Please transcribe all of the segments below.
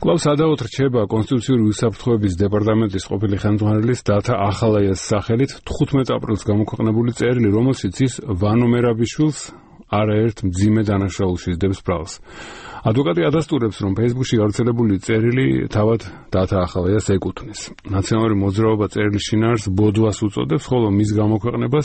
კვლავ სადავოდ რჩება კონსტიტუციური უსაფრთხოების დეპარტამენტის ყოფილი ხელმძღვანელის დათა ახალაიას სახელით 15 აპრილს გამოქვეყნებული წერილი, რომელშიც ის ვანო მერაბიშვილს არაერთ მძიმე დანაშაულში სდებს ბრალს. ადვოკატი ადასტურებს, რომ Facebook-ში გავრცელებული წერილი თავად დათა ახალაიას ეკუთვნის. ნაციონალური მოძრაობა წერილის შინაარსს ბოდვას უწოდებს, ხოლო მის გამოქვეყნებას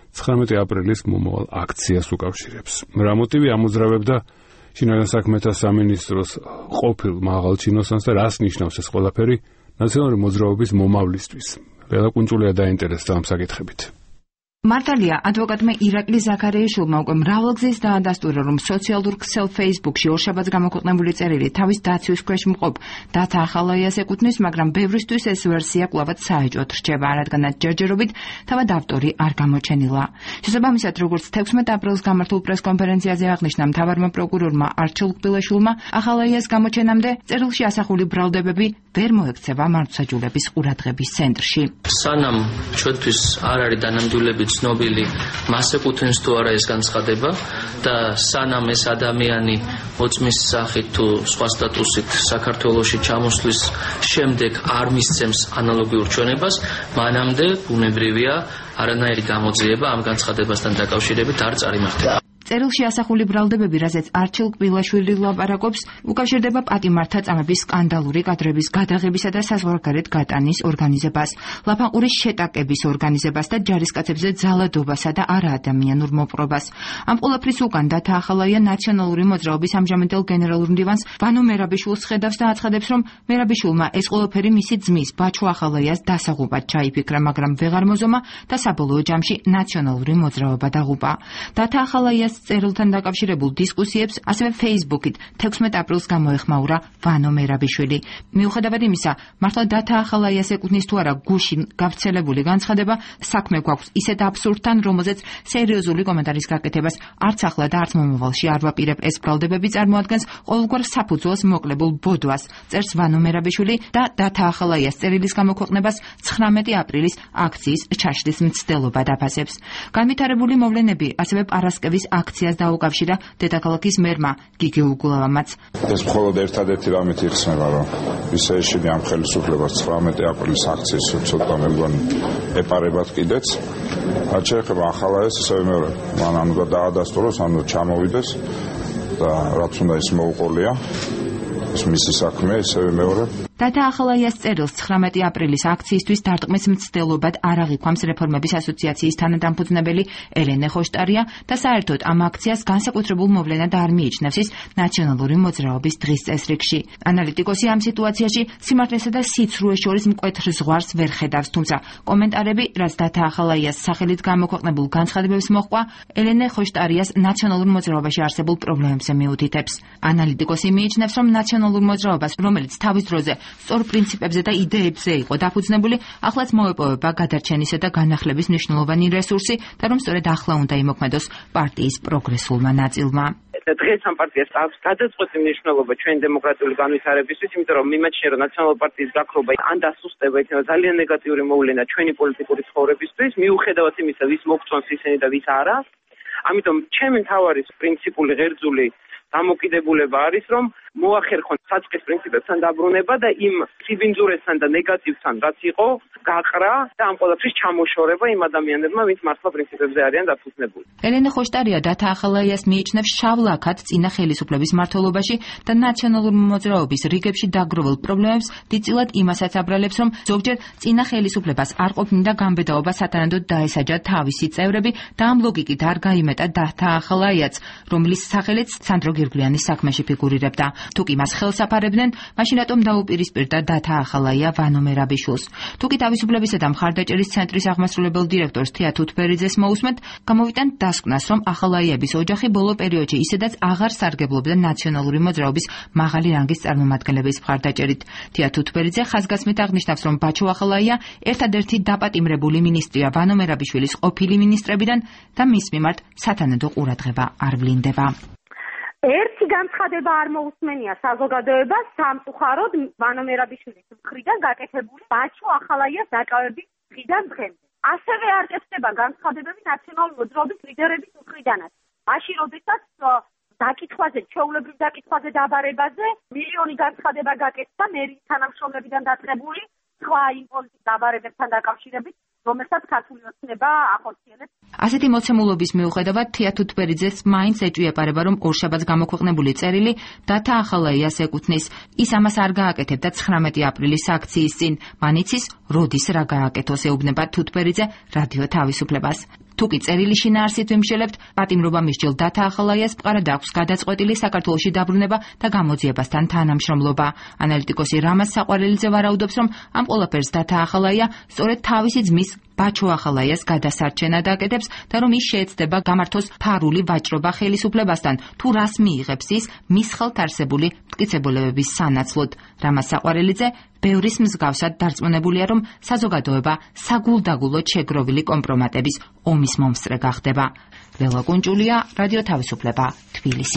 19 აპრილის მომავალ აქციას უკავშირებს. რა მოტივი ამოძრავებდა შინაგან საქმეთა სამინისტროს ყოფილ მაღალ ჩინოსანს და რას ნიშნავს ეს ყველაფერი ნაციონალური მოძრაობის მომავლისთვის? ლელა კუნძულია დაინტერესდა ამ საკითხებით. მართალია, ადვოკატმა ირაკლი ზაქარიაშვილმა უკვე მრავალგზის დაადასტურა, რომ სოციალურ ქსელ Facebook-ში ორშაბათს გამოქვეყნებული წერილი თავის დაცვის ქვეშ მყოფ დათა ახალაიას ეკუთვნის, მაგრამ ბევრისთვის ეს ვერსია კვლავაც საეჭვოდ რჩება, რადგანაც ჯერჯერობით თავად ავტორი არ გამოჩენილა. შესაბამისად, როგორც 16 აპრილს გამართულ პრესკონფერენციაზე აღნიშნა მთავარმა პროკურორმა არჩილ კბილაშვილმა, ახალაიას გამოჩენამდე წერილში ასახული ბრალდებები ვერ მოექცევა მართლმსაჯულების ყურადღების ცენტრში. სანამ ჩვენთვის არ არის დანამდვილები ცნობილი მას ეკუთვნის თუ არა ეს განცხადება და სანამ ეს ადამიანი მოწმის სახით თუ სხვა სტატუსით საქართველოში ჩამოსვლის შემდეგ არ მისცემს ანალოგიურ ჩვენებას, მანამდე ბუნებრივია არანაირი გამოძიება ამ განცხადებასთან დაკავშირებით არ წარიმართება. წერილში ასახული ბრალდებები, რასაც არჩილ კბილაშვილი ლაპარაკობს, უკავშირდება პატიმართა წამების სკანდალური კადრების გადაღებისა და საზღვარგარეთ გატანის ორგანიზებას, ლაფანყურის შეტაკების ორგანიზებას და ჯარისკაცებზე ძალადობასა და არაადამიანურ მოპყრობას. ამ ყველაფრის უკან დათა ახალაია ნაციონალური მოძრაობის ამჟამინდელ გენერალურ მდივანს ვანო მერაბიშვილს ხედავს და აცხადებს, რომ მერაბიშვილმა ეს ყველაფერი მისი ძმის ბაჩო ახალაიას დასაღუპად ჩაიფიქრა, მაგრამ ვეღარ მოზომა და საბოლოო ჯამში ნაციონალური მოძრაობა დაღუპა. დათა ახალაიას წერილთან დაკავშირებულ დისკუსიებს ასევე Facebook-ით 16 აპრილს გამოეხმაურა ვანო მერაბიშვილი. მიუხედავად იმისა, მართლა დათა ახალაიას ეკუთვნის თუ არა გუში გავრცელებული განცხადება, საქმე გვაქვს ისეთ აბსურდთან, რომელზეც სერიოზული კომენტარის გაკეთებას არც ახლა და არც მომავალში არ ვაპირებ. ეს ბრალდებები წარმოადგენს ყოველგვარ საფუძველს მოკლებულ ბოდვას, წერს ვანო მერაბიშვილი და დათა ახალაიას წერილის გამოქვეყნებას 19 აპრილის აქციის ჩაშლის მცდელობა დაფასებს. განვითარებული მოვლენები ასევე პარასკევის აქციას დაუკავშირა დედაქალაქის მერმა გიგი უგულავამაც. ეს მხოლოდ ერთადერთი რამით იხსნება, რომ ისე ეშინი ამ ხელისუფლებას 19 აპრილის აქციის ცოტა მეგონი ეპარებათ კიდეც. რაც შეეხება ახალაიას, ისევე მეორე, მან უნდა დაადასტუროს, ანუ ჩამოვიდეს და რაც უნდა ის მოუყოლია. ეს მისი საქმე, ისევე მეორე. დათა ახალაიას წერილს 19 აპრილის აქციისთვის დარტყმის მცდელობად არ აღიქვამს რეფორმების ასოციაციის თანადამფუძნებელი ელენე ხოშტარია და საერთოდ ამ აქციას განსაკუთრებულ მოვლენად არ მიიჩნევს ის ნაციონალური მოძრაობის დღის წესრიგში. ანალიტიკოსი ამ სიტუაციაში სიმართლესა და სიცრუეს შორის მკვეთრ ზღვარს ვერ ხედავს, თუმცა კომენტარები, რაც დათა ახალაიას სახელით გამოქვეყნებულ განცხადებებს მოჰყვა, ელენე ხოშტარიას ნაციონალურ მოძრაობაში არსებულ პრობლემებზე მიუთითებს. ანალიტიკოსი მიიჩნევს, რომ ნაციონალურ მოძრაობას, რომელიც თავის დროზე სწორ პრინციპებზე და იდეებზე იყო დაფუძნებული, ახლაც მოეპოვება გადარჩენისა და განახლების მნიშვნელოვანი რესურსი და რომ სწორედ ახლა უნდა იმოქმედოს პარტიის პროგრესულმა ნაწილმა. დღეს ამ პარტიას აქვს გადაწყვეტილი მნიშვნელობა ჩვენი დემოკრატიული განვითარებისთვის, იმიტომ რომ მიმაჩნია, რომ ნაციონალური პარტიის გაქრობა ან დასუსტება იქნება ძალიან ნეგატიური მოვლენა ჩვენი პოლიტიკური ცხოვრებისთვის, მიუხედავად იმისა, ვის მოგწონს ისინი და ვის არა. ამიტომ ჩემი მთავარი პრინციპული ღერძული დამოკიდებულება არის, რომ მოახერხონ საწყის პრინციპებთან დაბრუნება და იმ სიბინძურესთან და ნეგატივთან, რაც იყო, გაყრა და ამ ყველაფრის ჩამოშორება იმ ადამიანებმა, ვინც მართლა პრინციპებზე არიან დაფუძნებული. ელენე ხოშტარია დათა ახალაიას მიიჩნევს შავ ლაქად წინა ხელისუფლების მმართველობაში და ნაციონალური მოძრაობის რიგებში დაგროვილ პრობლემებს დიდწილად იმასაც აბრალებს, რომ ზოგჯერ წინა ხელისუფლებას არ ყოფნიდა გამბედაობა სათანადოდ დაესაჯა თავისი წევრები და ამ ლოგიკით არ გაიმეტა დათა ახალაიაც, რომლის სახელიც სანდრო გირგლიანის საქმეში ფიგურირებდა. თუ კი მას ხელს აფარებდნენ, მაშინ რატომ დაუპირისპირდა დათა ახალაია ვანო მერაბიშვილს. თუ კი თავისუფლებისა და მხარდაჭერის ცენტრის აღმასრულებელ დირექტორს თია თუთბერიძეს მოусმენთ, გამოვიტანთ დასკვნას, რომ ახალაიების ოჯახი ბოლო პერიოდში ისედაც აღარ სარგებლობდა ნაციონალური მოძრაობის მაღალი რანგის წარმომადგენლების მხარდაჭერით. თია თუთბერიძე ხაზგასმით აღნიშნავს, რომ ბაჩო ახალაია ერთადერთი დაპატიმრებული მინისტრია ვანო მერაბიშვილის ყოფილი მინისტრებიდან და მის მიმართ სათანადო ყურადღება არ ვლინდება. ერთი განცხადება არ მოусმენია საზოგადოებას სამწუხაროდ ვანო მერაბიშვილის მხრიდან გაკეთებული ბაჩო ახალაიას დაკავების დღიდან დღემდე. ასევე არ კეთდება განცხადებები ნაციონალური მოძრაობის ლიდერების მხრიდანაც. მაშინ, როდესაც დაკითხვაზე, ჩვეულებრივ დაკითხვაზე დაბარებაზე მილიონი განცხადება გაკეთდა მერის თანამშრომლებიდან დაწყებული სხვა იმ პოლიტიკურ დაბარებებთან დაკავშირებით, რომელსაც ქართული ოცნება ახორციელებს. ასეთი მოცემულობის მიუხედავად თია თუთბერიძეს მაინც ეჭვიაპარება, რომ ორშაბათს გამოქვეყნებული წერილი დათა ახალაიას ეკუთვნის. ის ამას არ გააკეთებდა 19 აპრილის აქციის წინ. მან იცის, როდის რა გააკეთოს, ეუბნება თუთბერიძე რადიო თავისუფლებას. თუკი წერილი შინაარსით ვიმშელებთ, პატიმრობა მისჯელ დათა ახალაიას მყარად აქვს გადაწყვეტილი საქართველოში დაბრუნება და გამოძიებასთან თანამშრომლობა. ანალიტიკოსი რამაზ საყვარელიძე ვარაუდობს, რომ ამ ყველაფერს დათა ახალაია სწორედ თავისი ძმის ბაჩო ახალაიას გადასარჩენა დაკეთებს და რომ ის შეეცდება გამართოს ფარული ვაჭრობა ხელისუფლებასთან, თუ რას მიიღებს ის მის ხელთ არსებული მტკიცებულებების სანაცვლოდ. რამაზ საყვარელიძე ბევრის მსგავსად დარწმუნებულია, რომ საზოგადოება საგულდაგულოდ შეგროვილი კომპრომატების ომის მომსწრე გახდება. ლელა კუნჭულია, რადიო თავისუფლება, თბილისი.